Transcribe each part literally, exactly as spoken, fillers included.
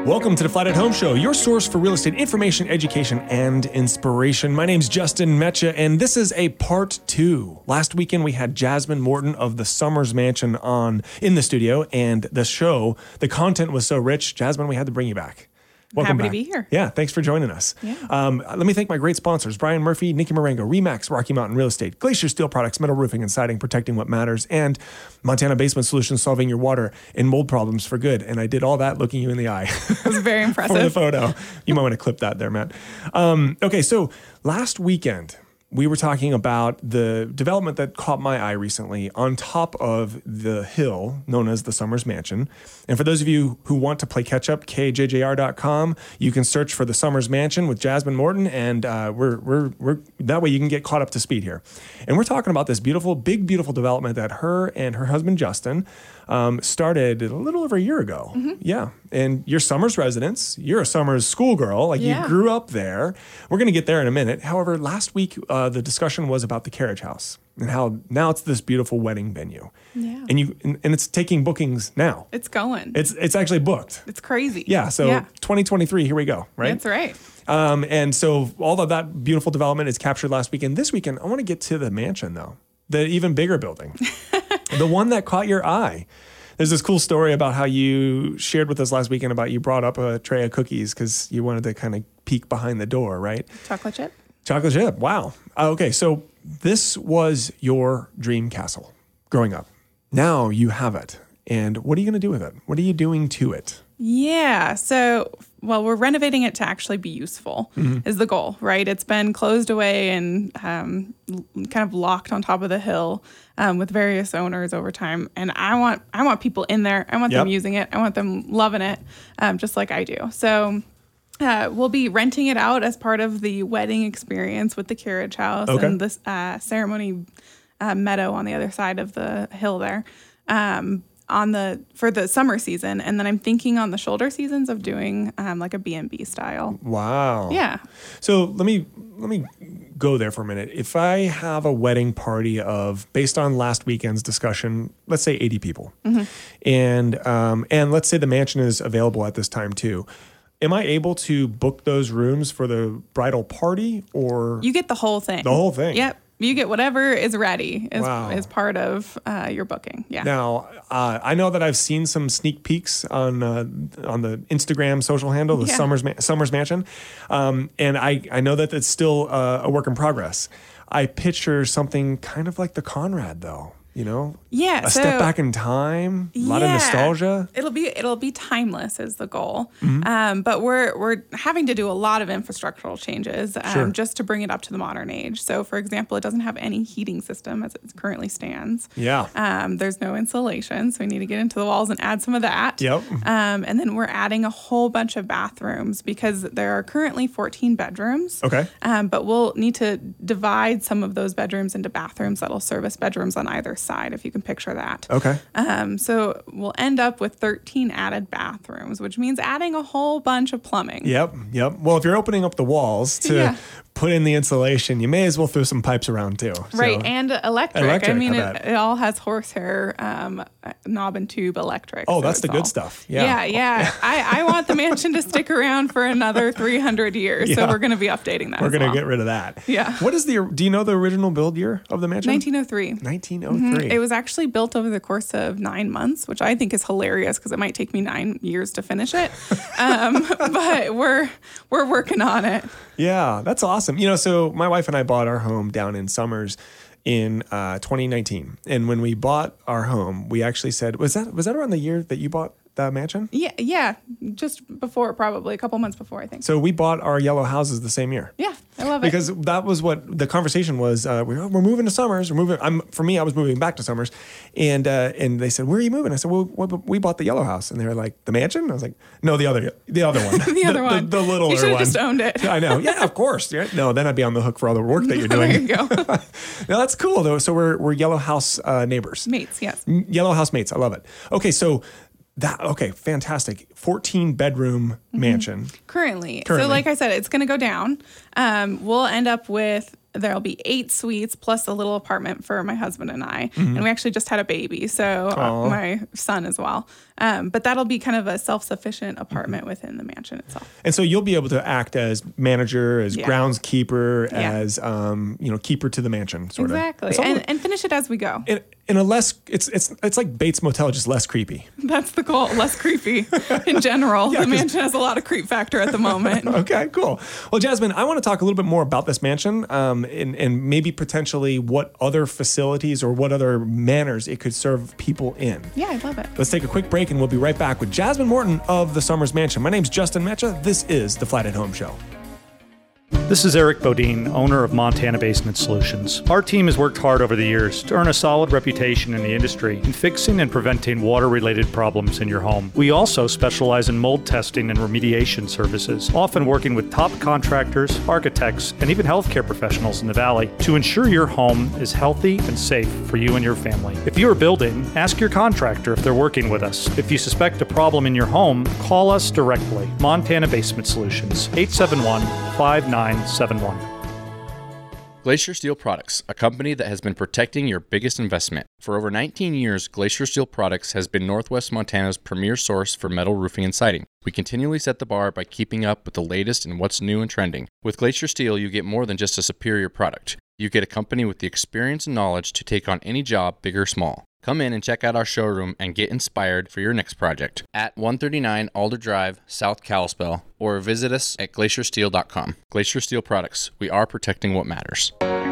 Welcome to the Flat at Home Show, your source for real estate information, education, and inspiration. My name's Justin Mecha, and this is a part two. Last weekend, we had Jasmine Morton of the Summers Mansion on in the studio, and the show, the content was so rich. Jasmine, we had to bring you back. Welcome Happy back. to be here. Yeah, thanks for joining us. Yeah. Um, let me thank my great sponsors, Brian Murphy, Nikki Marengo, Remax, Rocky Mountain Real Estate, Glacier Steel Products, Metal Roofing and Siding, protecting what matters, and Montana Basement Solutions, solving your water and mold problems for good. And I did all that looking you in the eye. It was very impressive. For the photo. You might want to clip that there, Matt. Um, okay, so last weekend, we were talking about the development that caught my eye recently on top of the hill known as the Summers Mansion. And for those of you who want to play catch up, K J J R dot com, you can search for the Summers Mansion with Jasmine Morton, and uh, we're we're we're that way you can get caught up to speed here. And we're talking about this beautiful, big, beautiful development that her and her husband Justin um, started a little over a year ago. Mm-hmm. Yeah, and you're Summers residents. You're a Summers schoolgirl, like yeah. you grew up there. We're going to get there in a minute. However, last week uh, the discussion was about the carriage house and how now it's this beautiful wedding venue. Yeah. And you and, and it's taking bookings now. It's going. It's it's actually booked. It's crazy. Yeah. So yeah. twenty twenty-three, here we go. Right. That's right. Um, and so all of that beautiful development is captured last weekend. This weekend, I want to get to the mansion though, the even bigger building, the one that caught your eye. There's this cool story about how you shared with us last weekend about you brought up a tray of cookies because you wanted to kind of peek behind the door, right? Chocolate chip. Chocolate chip. Wow. Uh, okay. So this was your dream castle growing up. Now you have it. And what are you going to do with it? What are you doing to it? Yeah. So, well, we're renovating it to actually be useful mm-hmm. is the goal, right? It's been closed away and um, kind of locked on top of the hill um, with various owners over time. And I want I want people in there. I want yep. them using it. I want them loving it, um, just like I do. So uh, we'll be renting it out as part of the wedding experience with the carriage house okay. and this uh, ceremony uh, meadow on the other side of the hill there. Um, on the for the summer season, and then I'm thinking on the shoulder seasons of doing um, like a B and B style. Wow. Yeah. So let me let me go there for a minute. If I have a wedding party of, based on last weekend's discussion, let's say eighty people, mm-hmm. and um, and let's say the mansion is available at this time too. Am I able to book those rooms for the bridal party, or you get the whole thing? The whole thing. Yep. You get whatever is ready as, wow. as part of uh, your booking. Yeah. Now, uh, I know that I've seen some sneak peeks on uh, on the Instagram social handle, the yeah. Summers Ma- Summers Mansion, um, and I, I know that it's still uh, a work in progress. I picture something kind of like the Conrad, though. You know, yeah, a so, step back in time, a lot yeah, of nostalgia. It'll be it'll be timeless is the goal, mm-hmm. um, but we're we're having to do a lot of infrastructural changes um, sure. just to bring it up to the modern age. So, for example, it doesn't have any heating system as it currently stands. Yeah, um, there's no insulation, so we need to get into the walls and add some of that. Yep. Um, and then we're adding a whole bunch of bathrooms because there are currently fourteen bedrooms. Okay. Um, but we'll need to divide some of those bedrooms into bathrooms that'll service bedrooms on either side, if you can picture that. Okay. Um, so we'll end up with thirteen added bathrooms, which means adding a whole bunch of plumbing. Yep. Yep. Well, if you're opening up the walls to yeah. put in the insulation, you may as well throw some pipes around too. Right. So, and electric. electric I mean, I it, it all has horsehair, um, knob and tube electric. Oh, so that's the all, good stuff. Yeah. Yeah. Yeah. I, I want the mansion to stick around for another three hundred years. Yeah. So we're going to be updating that. We're going to well. get rid of that. Yeah. What is the, do you know the original build year of the mansion? nineteen oh three. nineteen oh three. Mm-hmm. It was actually built over the course of nine months, which I think is hilarious because it might take me nine years to finish it. um, but we're we're working on it. Yeah, that's awesome. You know, so my wife and I bought our home down in Summers in uh, twenty nineteen, and when we bought our home, we actually said, was that was that around the year that you bought the mansion? Yeah, yeah, just before, probably a couple months before, I think. So we bought our yellow houses the same year. Yeah, I love it. Because that was what the conversation was. Uh, we're, we're moving to Summers. We're moving. I'm for me, I was moving back to Summers, and uh, and they said, "Where are you moving?" I said, "Well, we bought the yellow house," and they were like, "The mansion?" I was like, "No, the other, the other one, the other the, one, the, the littler one." You should have just owned it. I know. Yeah, of course. Yeah. No, then I'd be on the hook for all the work that you're doing. There you go. Now that's cool though. So we're we're yellow house uh, neighbors. Mates, yes. Yellow house mates. I love it. Okay, so. That okay, fantastic. fourteen bedroom mansion. Currently. Currently. So like I said, it's going to go down. Um, we'll end up with there'll be eight suites plus a little apartment for my husband and I. Mm-hmm. And we actually just had a baby, so uh, my son as well. Um, but that'll be kind of a self-sufficient apartment mm-hmm. within the mansion itself. And so you'll be able to act as manager, as yeah. groundskeeper, yeah. as um, you know, keeper to the mansion, sort exactly. of. Exactly, and, and finish it as we go. In, in a less, it's it's it's like Bates Motel, just less creepy. That's the goal, less creepy in general. yeah, the mansion has a lot of creep factor at the moment. Okay, cool. Well, Jasmine, I want to talk a little bit more about this mansion um, and, and maybe potentially what other facilities or what other manners it could serve people in. Yeah, I love it. Let's take a quick break and we'll be right back with Jasmine Morton of the Summers Mansion. My name's Justin Mecha. This is the Flat at Home Show. This is Eric Bodine, owner of Montana Basement Solutions. Our team has worked hard over the years to earn a solid reputation in the industry in fixing and preventing water-related problems in your home. We also specialize in mold testing and remediation services, often working with top contractors, architects, and even healthcare professionals in the Valley to ensure your home is healthy and safe for you and your family. If you are building, ask your contractor if they're working with us. If you suspect a problem in your home, call us directly. Montana Basement Solutions, eight seven one, five nine seven one. Glacier Steel Products, a company that has been protecting your biggest investment. For over nineteen years, Glacier Steel Products has been Northwest Montana's premier source for metal roofing and siding. We continually set the bar by keeping up with the latest and what's new and trending. With Glacier Steel, you get more than just a superior product. You get a company with the experience and knowledge to take on any job, big or small. Come in and check out our showroom and get inspired for your next project at one thirty-nine Alder Drive, South Kalispell, or visit us at glacier steel dot com. Glacier Steel Products. We are protecting what matters.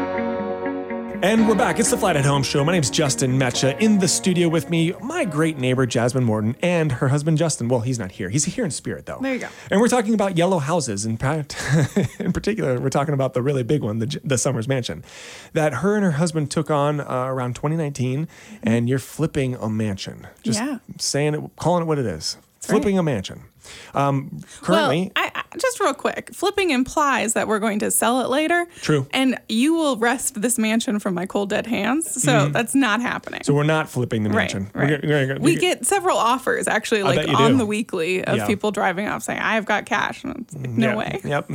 And we're back. It's the Flat at Home Show. My name's Justin Mecha. In the studio with me, my great neighbor, Jasmine Morton, and her husband, Justin. Well, he's not here. He's here in spirit, though. There you go. And we're talking about yellow houses. In fact, in particular, we're talking about the really big one, the, the Summers Mansion, that her and her husband took on uh, around twenty nineteen, and you're flipping a mansion. Just yeah. saying it, calling it what it is. That's flipping right. a mansion. Um, currently, well, I, I, just real quick, flipping implies that we're going to sell it later. True. And you will wrest this mansion from my cold dead hands. So mm-hmm. that's not happening. So we're not flipping the mansion. Right. right. We're, we're, we get several offers actually, like on do. the weekly of yeah. people driving off saying, "I've got cash." And it's like, no yeah. way. Yep.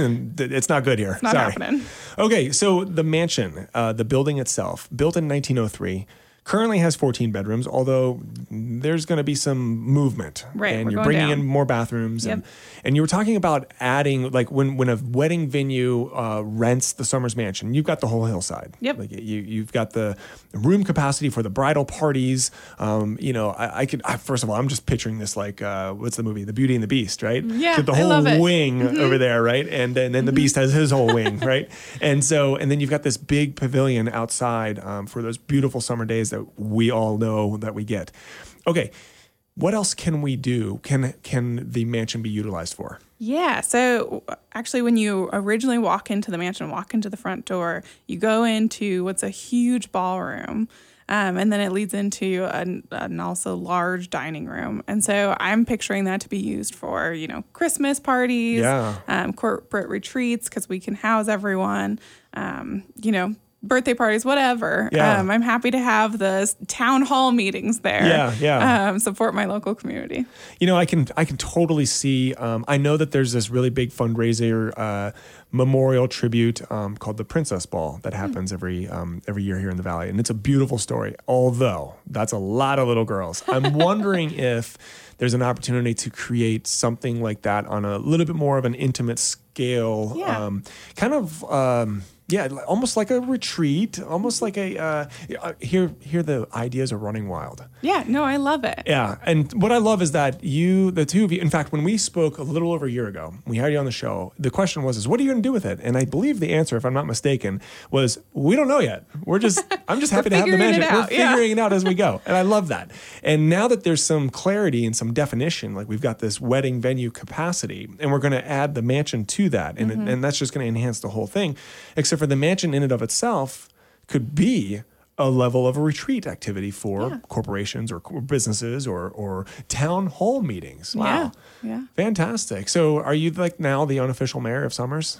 It's not good here. It's not Sorry. happening. Okay. So the mansion, uh, the building itself, built in nineteen oh three. Currently has fourteen bedrooms, although there's going to be some movement. Right, and we're you're going bringing down. in more bathrooms. Yep. And, and you were talking about adding, like when, when a wedding venue uh, rents the Summers Mansion, you've got the whole hillside. Yep. Like you, you've got the room capacity for the bridal parties. Um, you know, I, I could, I, first of all, I'm just picturing this like, uh, what's the movie? The Beauty and the Beast, right? Yeah, so the I whole love it. wing mm-hmm. over there, right? And, and then the mm-hmm. Beast has his whole wing, right? And so, and then you've got this big pavilion outside um, for those beautiful summer days that we all know that we get. Okay, what else can we do? Can can the mansion be utilized for? Yeah, so actually when you originally walk into the mansion, walk into the front door, you go into what's a huge ballroom. Um, and then it leads into an, an also large dining room. And so I'm picturing that to be used for, you know, Christmas parties, yeah. um, corporate retreats, because we can house everyone, um, you know, birthday parties, whatever. Yeah. Um, I'm happy to have the town hall meetings there. Yeah, yeah. Um, support my local community. You know, I can I can totally see. Um, I know that there's this really big fundraiser uh, memorial tribute um, called the Princess Ball that happens mm. every um, every year here in the Valley, and it's a beautiful story. Although that's a lot of little girls, I'm wondering if there's an opportunity to create something like that on a little bit more of an intimate scale, yeah. um, kind of. Um, Yeah, almost like a retreat, almost like a uh, here. Here, the ideas are running wild. Yeah, no, I love it. Yeah, and what I love is that you, the two of you. In fact, when we spoke a little over a year ago, we had you on the show. The question was, "Is what are you going to do with it?" And I believe the answer, if I'm not mistaken, was, "We don't know yet. We're just. I'm just happy to have the mansion. We're figuring yeah. it out as we go." And I love that. And now that there's some clarity and some definition, like we've got this wedding venue capacity, and we're going to add the mansion to that, and mm-hmm. it, and that's just going to enhance the whole thing. Except for the mansion in and of itself could be a level of a retreat activity for yeah. corporations or businesses or or town hall meetings. Wow. Yeah. yeah. Fantastic. So are you like now the unofficial mayor of Summers?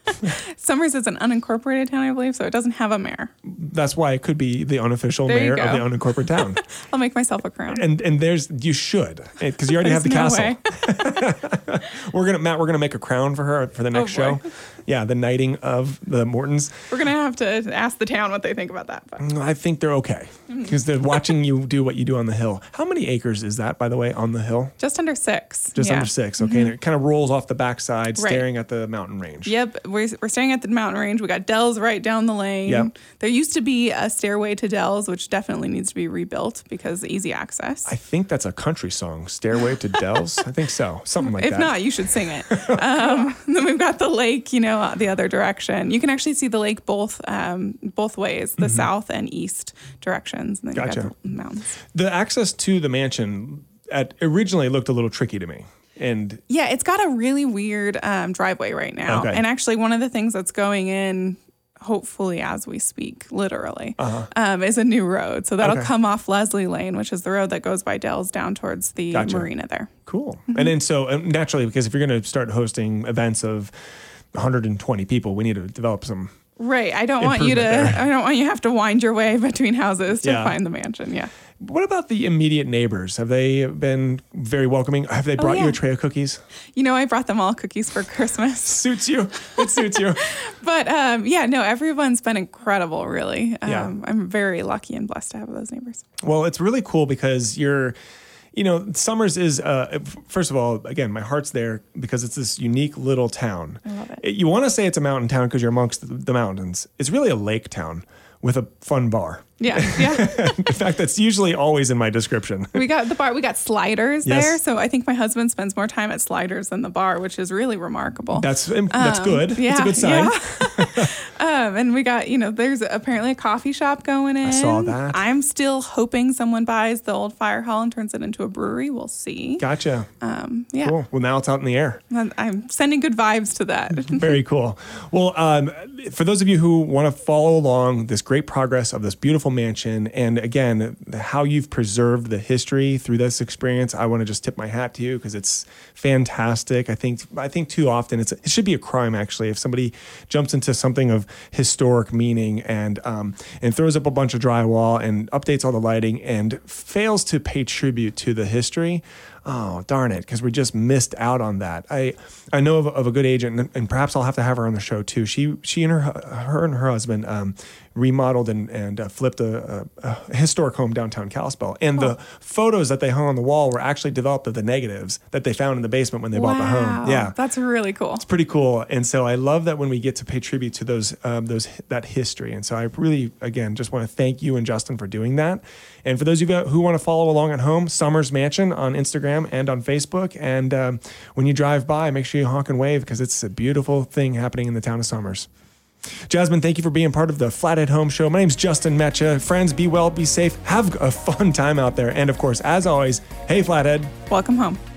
Summers is an unincorporated town, I believe, so it doesn't have a mayor. That's why it could be the unofficial There you mayor of go. the unincorporated town. I'll make myself a crown. And and there's you should because you already have the There's castle. no way. We're gonna Matt. We're gonna make a crown for her for the next Oh, boy. show. Yeah, the knighting of the Mortons. We're going to have to ask the town what they think about that. But I think they're okay because they're watching you do what you do on the hill. How many acres is that, by the way, on the hill? just under six. Just Yeah. under six. Okay, and it kind of rolls off the backside, Right. staring at the mountain range. Yep, we're, we're staying at the mountain range. We got Dells right down the lane. Yep. There used to be a stairway to Dells, which definitely needs to be rebuilt because easy access. I think that's a country song, "Stairway to Dells." I think so, something like if that. not, you should sing it. um, then we've got the lake, you know, the other direction. You can actually see the lake both um, both ways, the south and east directions. And then Gotcha. you got the mountains. The access to the mansion at originally looked a little tricky to me, and Yeah, it's got a really weird um, driveway right now. Okay. And actually, one of the things that's going in, hopefully as we speak, literally, uh-huh. um, is a new road. So that'll Okay. come off Leslie Lane, which is the road that goes by Dells down towards the Gotcha. marina there. cool. Mm-hmm. And then so uh, naturally, because if you're going to start hosting events of one hundred twenty people, we need to develop some. Right. I don't want you to. Improvement there. I don't want you to have to wind your way between houses to Yeah. find the mansion. Yeah. What about the immediate neighbors? Have they been very welcoming? Have they brought you yeah. a tray of cookies? You know, I brought them all cookies for Christmas. Suits you. It suits you. But um, yeah, no, everyone's been incredible. Really. Um, Yeah. I'm very lucky and blessed to have those neighbors. Well, it's really cool because you're, you know, Summers is, uh, first of all, again, my heart's there because it's this unique little town. I love it. You want to say it's a mountain town because you're amongst the, the mountains. It's really a lake town with a fun bar. Yeah. Yeah. In fact, that's usually always in my description. We got the bar. We got Sliders Yes. there, so I think my husband spends more time at Sliders than the bar, which is really remarkable. That's that's good. Um, yeah, It's a good sign. yeah. um, and we got, you know, there's apparently a coffee shop going in. I saw that. I'm still hoping someone buys the old fire hall and turns it into a brewery. We'll see. Gotcha. Um, yeah, Cool. Well, now it's out in the air. I'm- I'm sending good vibes to that. Very cool. Well, um, for those of you who want to follow along this great progress of this beautiful mansion, and again, how you've preserved the history through this experience, I want to just tip my hat to you because it's fantastic. I think I think too often it's it should be a crime actually if somebody jumps into something of historic meaning and um, and throws up a bunch of drywall and updates all the lighting and fails to pay tribute to the history. Oh, darn it, because we just missed out on that. I I know of, of a good agent, and, and perhaps I'll have to have her on the show too. She she and her her and her husband um, remodeled and and uh, flipped a, a, a historic home downtown Kalispell, and the photos that they hung on the wall were actually developed of the negatives that they found in the basement when they bought the home. Yeah, that's really cool. it's pretty cool. And so I love that when we get to pay tribute to those um, those that history. And so I really, again, just want to thank you and Justin for doing that. And for those of you who want to follow along at home, Summers Mansion on Instagram and on Facebook. And um, when you drive by, make sure you honk and wave because it's a beautiful thing happening in the town of Summers. Jasmine, thank you for being part of the Flathead Home Show. My name's Justin Mecha. Friends, be well, be safe, have a fun time out there. And of course, as always, hey, Flathead. Welcome home.